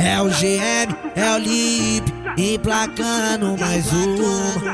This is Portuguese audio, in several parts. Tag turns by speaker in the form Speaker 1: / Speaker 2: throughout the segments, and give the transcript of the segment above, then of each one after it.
Speaker 1: É o GM, é o Lip, emplacando mais uma.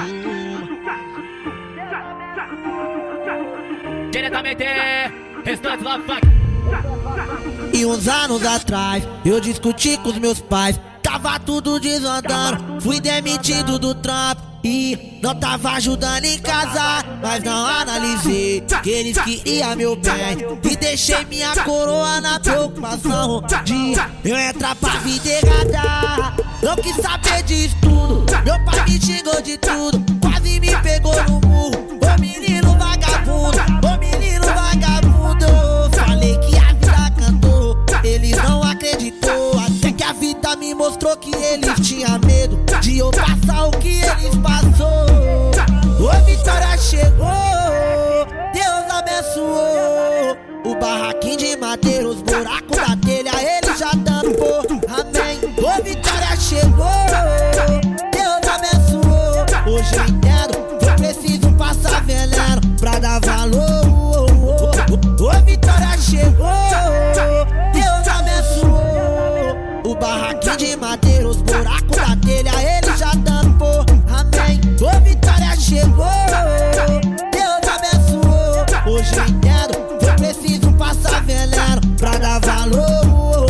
Speaker 2: Diretamente, restante Love Funk.
Speaker 1: E uns anos atrás, eu discuti com os meus pais. Tava tudo desandando, fui demitido do trampo e não tava ajudando em casa. Mas não analisei que eles queriam meu bem e deixei minha coroa na preocupação de eu entrar pra vida errada. Não quis saber disso tudo, meu pai me xingou de tudo, quase me pegou no murro. Ô menino vagabundo, ô menino vagabundo. Falei que a vida cantou, eles não acreditou. Até que a vida me mostrou que eles tinham medo de eu passar o que eles passou. Ô vitória chegou, Deus abençoou. O barraquinho de madeira, os buracos da telha, ele já tampou. Amém. Ô vitória chegou, Deus abençoou. Hoje eu entendo, eu preciso passar veneno pra dar valor. Ô vitória chegou, Deus abençoou. O barraquinho de madeira, os buracos da telha, ele já tampou. Amém. Ô vitória chegou, Deus abençoou. Hoje eu entendo, eu preciso passar veneno pra dar valor.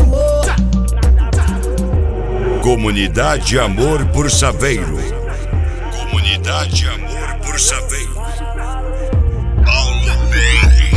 Speaker 3: Comunidade Amor por Saveiro. Comunidade Amor por Saveiro. Paulo BR.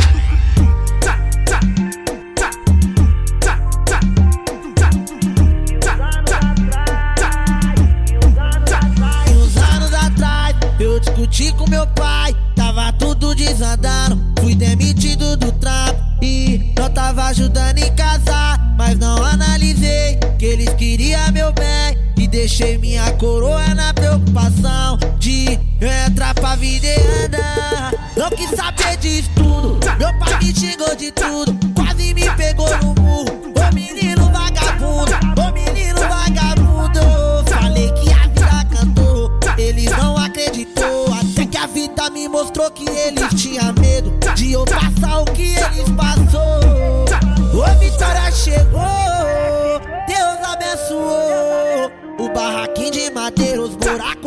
Speaker 1: E uns anos atrás, eu discuti com meu pai. Tava tudo desandando, fui demitido do trampo e não tava ajudando em casa. Mas não analisei que eles queriam meu bem e deixei minha coroa na preocupação de eu entrar pra vida e andar. Não quis saber disso tudo, meu pai me xingou de tudo, quase me pegou no murro. Ô menino vagabundo, ô menino vagabundo. Falei que a vida cantou, eles não acreditou. Até que a vida me mostrou que eles tinham medo de eu passar o que eles passou. Ô vitória chegou, Deus abençoou. O barraquinho de madeira, os buracos